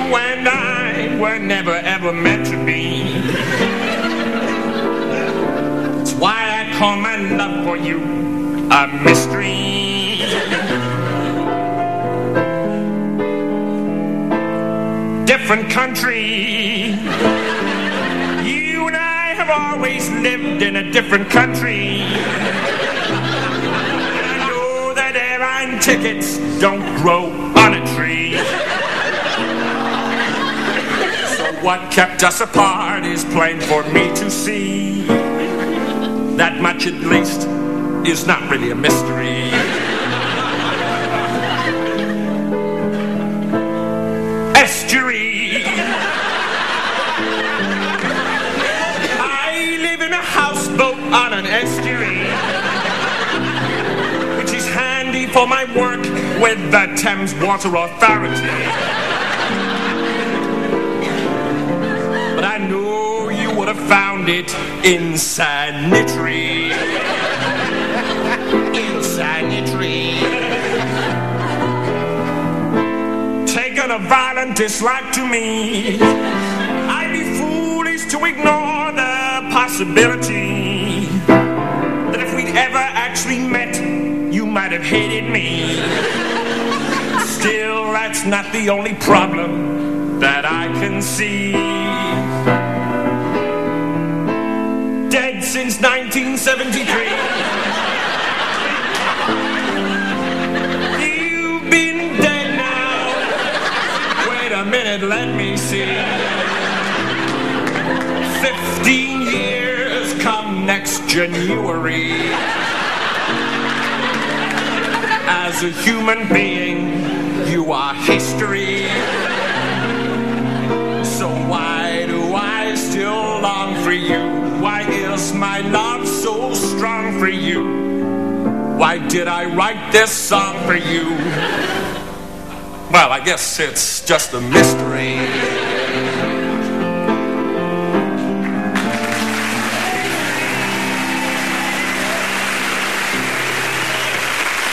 and I were never ever meant to be. That's why I call my love for you a mystery. Different country. You and I have always lived in a different country. I know that airline tickets don't grow on a tree. So what kept us apart is plain for me to see. That much at least is not really a mystery. Estuary. I live in a houseboat on an estuary, which is handy for my work with the Thames Water Authority. But I know you would have found it insanitary. Insanitary. Taking a violent dislike to me, I'd be foolish to ignore the possibility that if we'd ever actually met, you might have hated me. Still, that's not the only problem that I can see. Dead since 1973. You've been dead now. Wait a minute, let me see. 15 years come next January. As a human being, you are history. So why do I still long for you? Why is my love so strong for you? Why did I write this song for you? Well, I guess it's just a mystery.